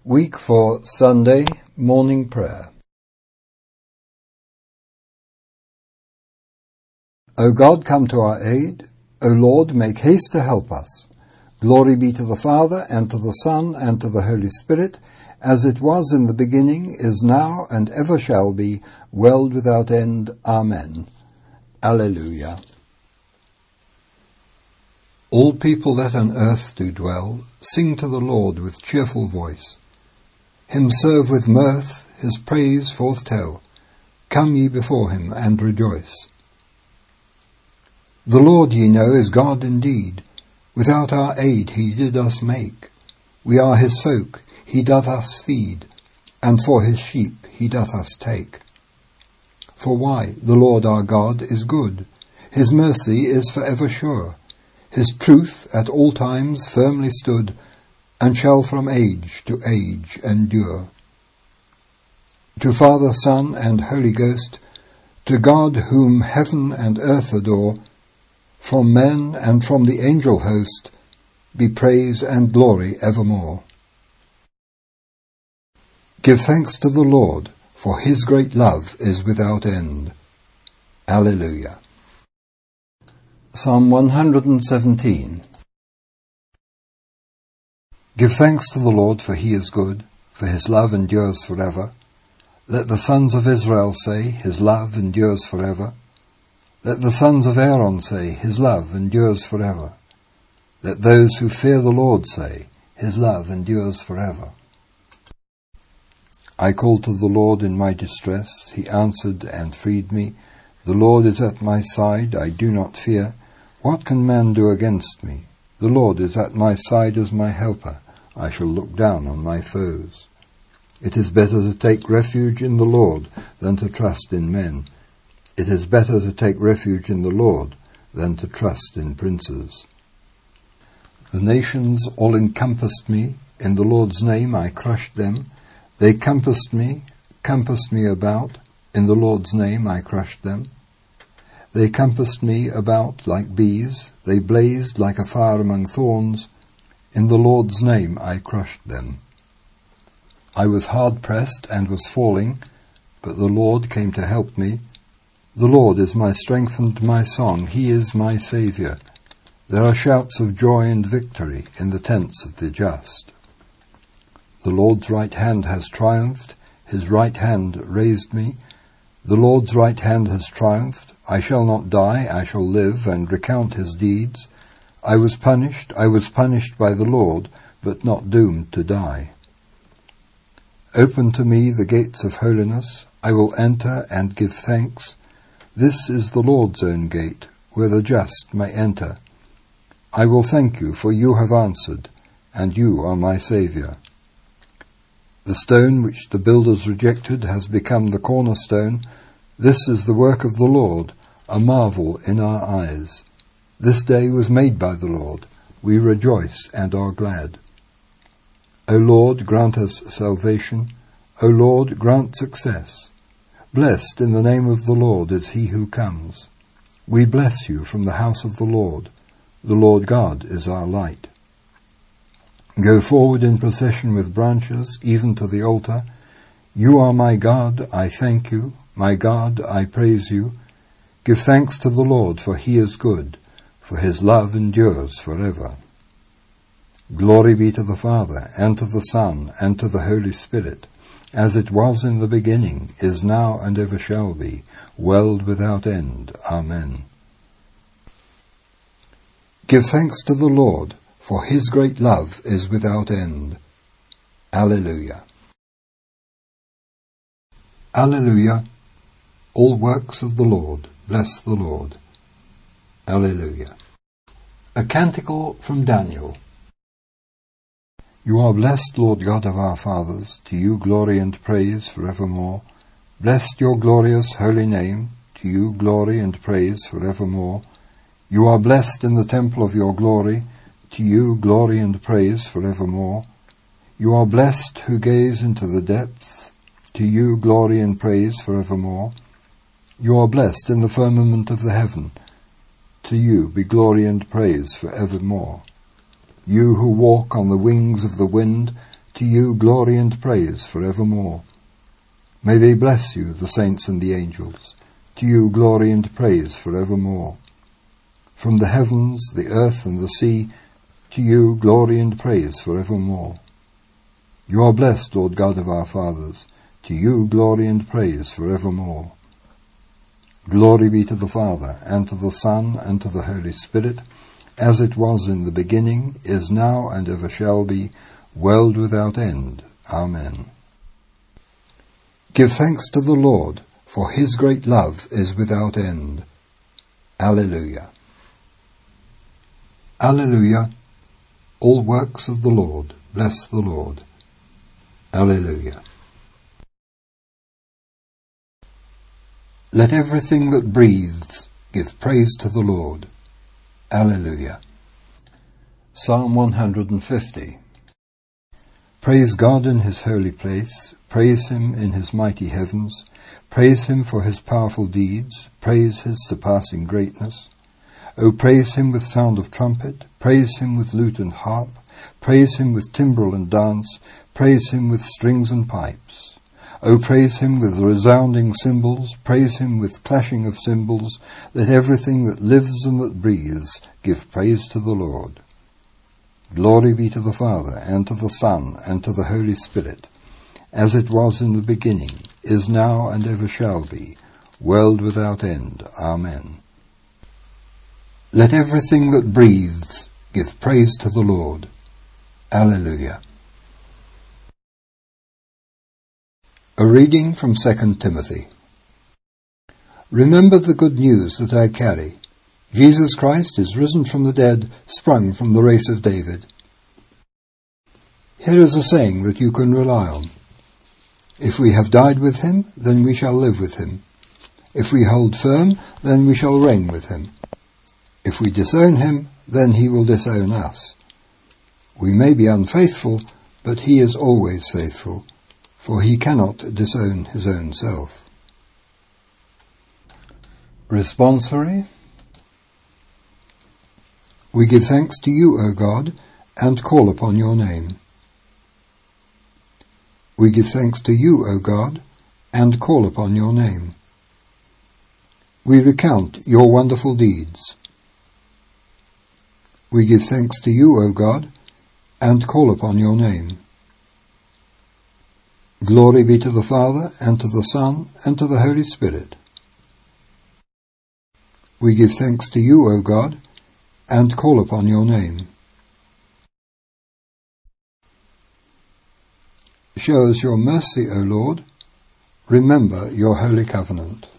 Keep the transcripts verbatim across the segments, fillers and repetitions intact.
Week for Sunday, Morning Prayer. O God, come to our aid. O Lord, make haste to help us. Glory be to the Father, and to the Son, and to the Holy Spirit, as it was in the beginning, is now, and ever shall be, world without end. Amen. Alleluia. All people that on earth do dwell, sing to the Lord with cheerful voice. Him serve with mirth, his praise forth tell. Come ye before him, and rejoice. The Lord, ye know, is God indeed. Without our aid he did us make. We are his folk, he doth us feed, and for his sheep he doth us take. For why? The Lord our God is good. His mercy is for ever sure. His truth at all times firmly stood, and shall from age to age endure. To Father, Son, and Holy Ghost, to God whom heaven and earth adore, from men and from the angel host, be praise and glory evermore. Give thanks to the Lord, for his great love is without end. Alleluia. Psalm one hundred seventeen. Give thanks to the Lord, for he is good, for his love endures forever. Let the sons of Israel say, his love endures forever. Let the sons of Aaron say, his love endures forever. Let those who fear the Lord say, his love endures forever. I called to the Lord in my distress. He answered and freed me. The Lord is at my side. I do not fear. What can man do against me? The Lord is at my side as my helper. I shall look down on my foes. It is better to take refuge in the Lord than to trust in men. It is better to take refuge in the Lord than to trust in princes. The nations all encompassed me. In the Lord's name I crushed them. They compassed me, compassed me about. In the Lord's name I crushed them. They compassed me about like bees. They blazed like a fire among thorns. In the Lord's name I crushed them. I was hard-pressed and was falling, but the Lord came to help me. The Lord is my strength and my song. He is my Saviour. There are shouts of joy and victory in the tents of the just. The Lord's right hand has triumphed. His right hand raised me. The Lord's right hand has triumphed. I shall not die. I shall live and recount his deeds. I was punished. I was punished by the Lord, but not doomed to die. Open to me the gates of holiness. I will enter and give thanks. This is the Lord's own gate, where the just may enter. I will thank you, for you have answered, and you are my Saviour. The stone which the builders rejected has become the cornerstone. This is the work of the Lord, a marvel in our eyes. This day was made by the Lord. We rejoice and are glad. O Lord, grant us salvation. O Lord, grant success. Blessed in the name of the Lord is he who comes. We bless you from the house of the Lord. The Lord God is our light. Go forward in procession with branches, even to the altar. You are my God, I thank you. My God, I praise you. Give thanks to the Lord, for he is good, for his love endures forever. Glory be to the Father, and to the Son, and to the Holy Spirit, as it was in the beginning, is now, and ever shall be, world without end. Amen. Give thanks to the Lord, for his great love is without end. Alleluia. Alleluia. All works of the Lord, bless the Lord. Alleluia. A canticle from Daniel. You are blessed, Lord God of our fathers. To you glory and praise forevermore. Blessed your glorious holy name. To you glory and praise forevermore. You are blessed in the temple of your glory. To you glory and praise forevermore. You are blessed who gaze into the depths. To you glory and praise forevermore. You are blessed in the firmament of the heaven. To you be glory and praise for evermore. You who walk on the wings of the wind, To you glory and praise for evermore. May they bless you, the saints and the angels. To you glory and praise for evermore. From the heavens, the earth and the sea, to you glory and praise for evermore. You are blessed, Lord God of our fathers. To you glory and praise for evermore. Glory be to the Father, and to the Son, and to the Holy Spirit, as it was in the beginning, is now, and ever shall be, world without end. Amen. Give thanks to the Lord, for his great love is without end. Alleluia. Alleluia. All works of the Lord, bless the Lord. Alleluia. Let everything that breathes give praise to the Lord. Alleluia. Psalm one hundred fifty. Praise God in his holy place, praise him in his mighty heavens, praise him for his powerful deeds, praise his surpassing greatness. O praise him with sound of trumpet, praise him with lute and harp, praise him with timbrel and dance, praise him with strings and pipes. O praise him with resounding cymbals, praise him with clashing of cymbals. Let everything that lives and that breathes give praise to the Lord. Glory be to the Father, and to the Son, and to the Holy Spirit, as it was in the beginning, is now, and ever shall be, world without end. Amen. Let everything that breathes give praise to the Lord. Alleluia. A reading from Second Timothy. Remember the good news that I carry. Jesus Christ is risen from the dead, sprung from the race of David. Here is a saying that you can rely on. If we have died with him, then we shall live with him. If we hold firm, then we shall reign with him. If we disown him, then he will disown us. We may be unfaithful, but he is always faithful, for he cannot disown his own self. Responsory. We give thanks to you, O God, and call upon your name. We give thanks to you, O God, and call upon your name. We recount your wonderful deeds. We give thanks to you, O God, and call upon your name. Glory be to the Father, and to the Son, and to the Holy Spirit. We give thanks to you, O God, and call upon your name. Show us your mercy, O Lord. Remember your holy covenant.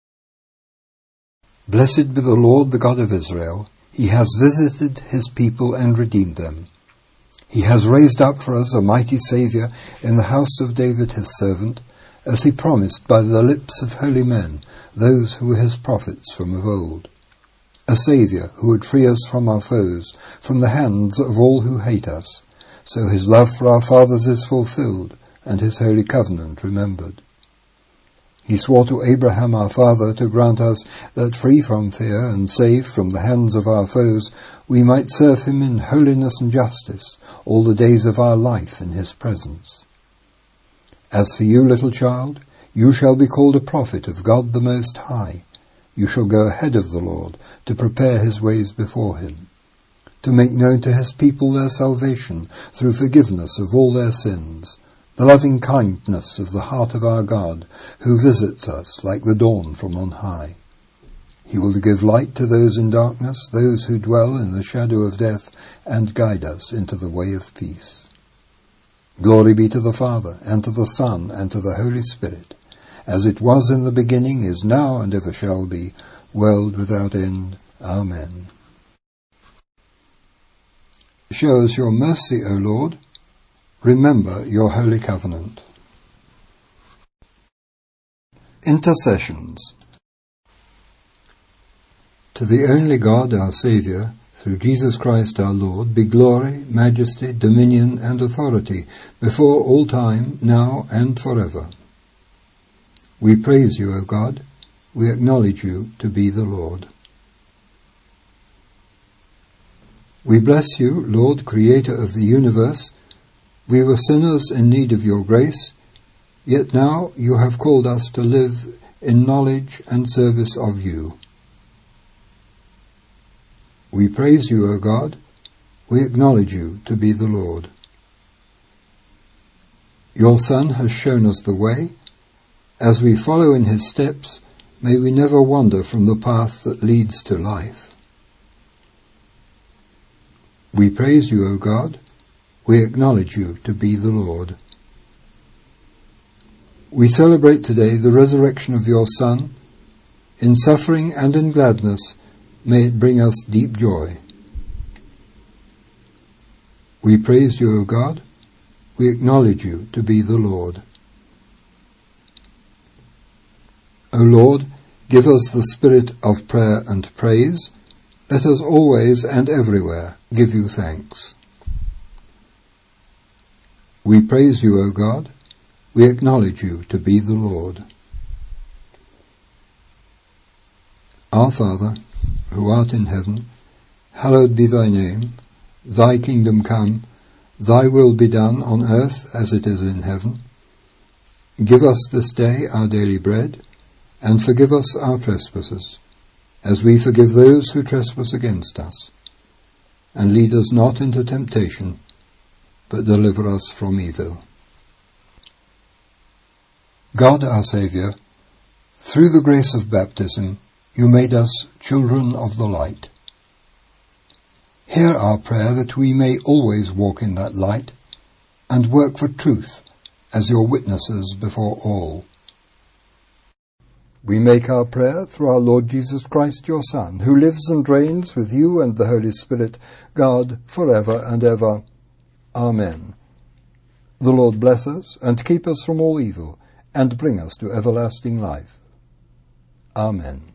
Blessed be the Lord, the God of Israel. He has visited his people and redeemed them. He has raised up for us a mighty Saviour in the house of David his servant, as he promised by the lips of holy men, those who were his prophets from of old. A Saviour who would free us from our foes, from the hands of all who hate us. So his love for our fathers is fulfilled, and his holy covenant remembered. He swore to Abraham our father to grant us that, free from fear and safe from the hands of our foes, we might serve him in holiness and justice all the days of our life in his presence. As for you, little child, you shall be called a prophet of God the Most High. You shall go ahead of the Lord to prepare his ways before him, to make known to his people their salvation through forgiveness of all their sins, the loving kindness of the heart of our God, who visits us like the dawn from on high. He will give light to those in darkness, those who dwell in the shadow of death, and guide us into the way of peace. Glory be to the Father, and to the Son, and to the Holy Spirit, as it was in the beginning, is now, and ever shall be, world without end. Amen. Show us your mercy, O Lord. Remember your holy covenant. Intercessions. To the only God, our Saviour, through Jesus Christ our Lord, be glory, majesty, dominion, and authority before all time, now and forever. We praise you, O God. We acknowledge you to be the Lord. We bless you, Lord, Creator of the universe, We were sinners in need of your grace, yet now you have called us to live in knowledge and service of you. We praise you, O God. We acknowledge you to be the Lord. Your Son has shown us the way. As we follow in his steps, may we never wander from the path that leads to life. We praise you, O God. We acknowledge you to be the Lord. We celebrate today the resurrection of your Son. In suffering and in gladness, may it bring us deep joy. We praise you, O God. We acknowledge you to be the Lord. O Lord, give us the spirit of prayer and praise. Let us always and everywhere give you thanks. We praise you, O God. We acknowledge you to be the Lord. Our Father, who art in heaven, hallowed be thy name. Thy kingdom come, thy will be done on earth as it is in heaven. Give us this day our daily bread, and forgive us our trespasses, as we forgive those who trespass against us. And lead us not into temptation, but deliver us from evil. God, our Saviour, through the grace of baptism, you made us children of the light. Hear our prayer that we may always walk in that light and work for truth as your witnesses before all. We make our prayer through our Lord Jesus Christ, your Son, who lives and reigns with you and the Holy Spirit, God, forever and ever. Amen. The Lord bless us and keep us from all evil, and bring us to everlasting life. Amen.